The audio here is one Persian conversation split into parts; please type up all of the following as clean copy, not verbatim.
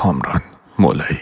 کامران مولایی.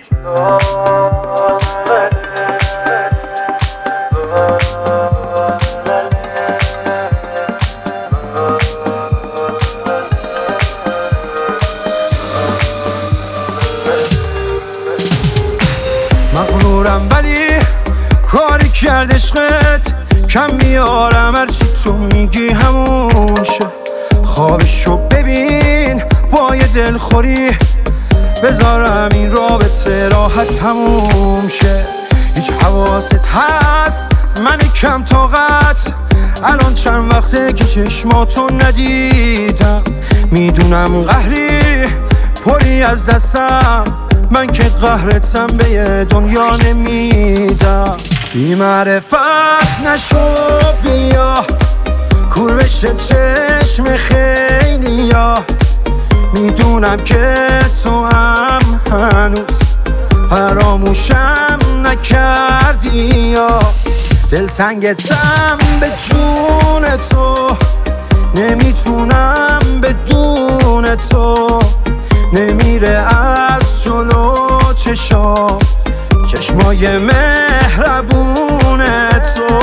مغرورم ولی کاری کرد عشقت، کم میارم هرچی تو میگی همون شه. خوابشو ببین با یه دلخوری، بذارم این رابطه راحت تموم شه. هیچ حواست هست من کم طاقت، الان چند وقته که چشماتو ندیدم. میدونم قهری پری از دستم، من که قهرتم به یه دنیا نمیدم. بی معرفت نشو بیا کور بشه چشم خیلیا. میدونم که تو هم هنوز فراموشم نکردی، یا دلتنگتم به جون تو، نمیتونم بدون تو. نمیره از جلو چشمای مهربون تو.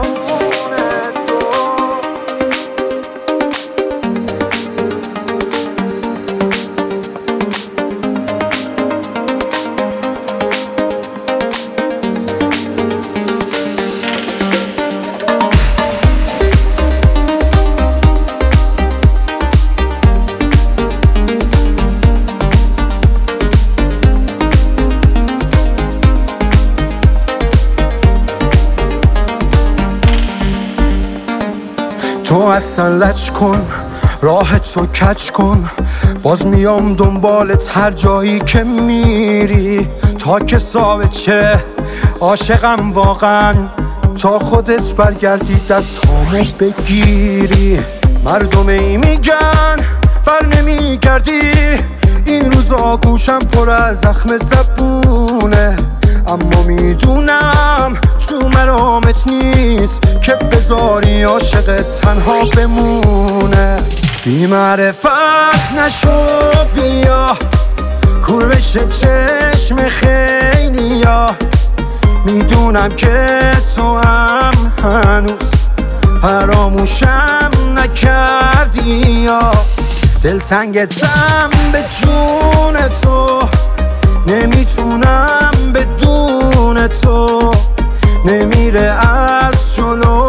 تو اصلا لج کن، راه تو کج کن، باز میام دنبالت هر جایی که میری. تا که ثابت چه عاشقم واقعا، تا خودت برگردی دستامو بگیری. مردم ای میگن بر نمیگردی، این روزا گوشم پر از زخم زبونه. اما میدونم تو مرامت نیست که بذاری عاشق تنها بمونه. بی معرفت نشو بیا کور بشه چشم خیلیا. میدونم که تو هم هنوز فراموشم نکردی، یا دلتنگتم به جون تو، نمیتونم بدون تو. نمیره از جلو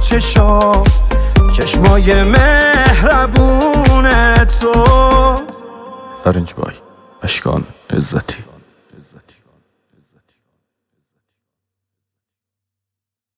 چشمای مهربون تو. فرنج بای اشکان عزتی.